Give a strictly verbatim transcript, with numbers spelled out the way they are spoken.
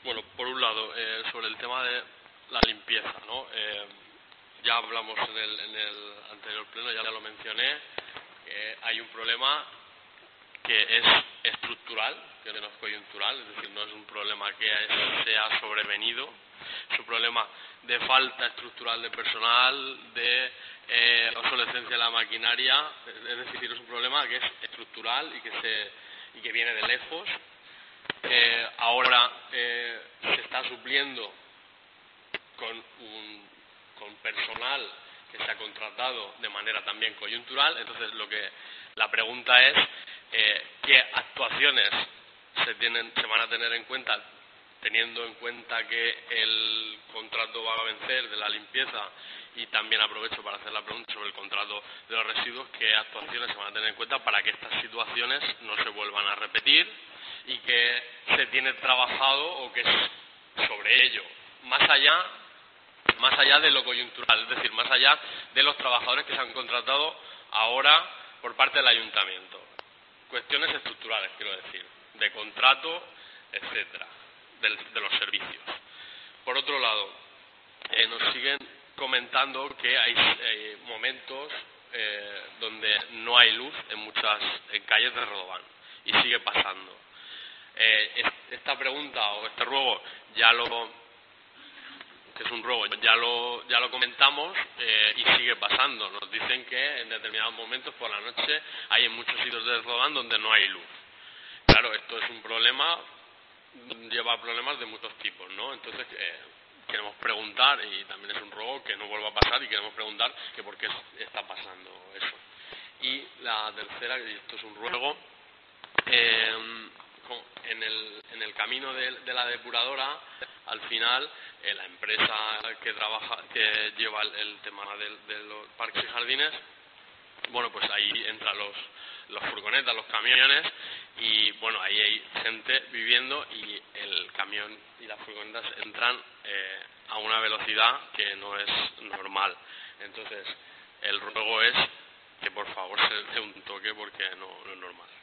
Bueno, por un lado, eh, sobre el tema de la limpieza, ¿no? Eh, ya hablamos en el, en el anterior pleno, ya lo mencioné, que hay un problema que es estructural, que no es coyuntural, es decir, no es un problema que sea sobrevenido, es un problema de falta estructural de personal, de eh, obsolescencia de la maquinaria, es decir, es un problema que es estructural y que, se, y que viene de lejos. Eh, ahora eh, se está supliendo con, un, con personal que se ha contratado de manera también coyuntural. Entonces, lo que la pregunta es eh, qué actuaciones se tienen, se van a tener en cuenta, teniendo en cuenta que el contrato va a vencer de la limpieza, y también aprovecho para hacer la pregunta sobre el contrato de los residuos, qué actuaciones se van a tener en cuenta para que estas situaciones no se vuelvan a repetir y que se tiene trabajado o que es sobre ello, más allá más allá de lo coyuntural, es decir, más allá de los trabajadores que se han contratado ahora por parte del ayuntamiento. Cuestiones estructurales, quiero decir, de contrato, etcétera, de, de los servicios. Por otro lado, eh, nos siguen comentando que hay eh, momentos eh, donde no hay luz en muchas en calles de Redován, y sigue pasando. Eh, esta pregunta o este ruego ya lo que es un ruego, ya lo ya lo comentamos eh, y sigue pasando. Nos dicen que en determinados momentos por la noche hay en muchos sitios de Redován donde no hay luz. Claro, esto es un problema, lleva problemas de muchos tipos, ¿no? Entonces eh, queremos preguntar, y también es un ruego que no vuelva a pasar, y queremos preguntar que por qué está pasando eso. Y la tercera, y esto es un ruego, eh, en el, en el camino de, de la depuradora, al final eh, la empresa que trabaja, que lleva el, el tema del, de los parques y jardines, bueno, pues ahí entran los, los furgonetas, los camiones, y bueno, ahí hay gente viviendo, y el camión y las furgonetas entran eh, a una velocidad que no es normal. Entonces, el ruego es que por favor se dé un toque, porque no, no es normal.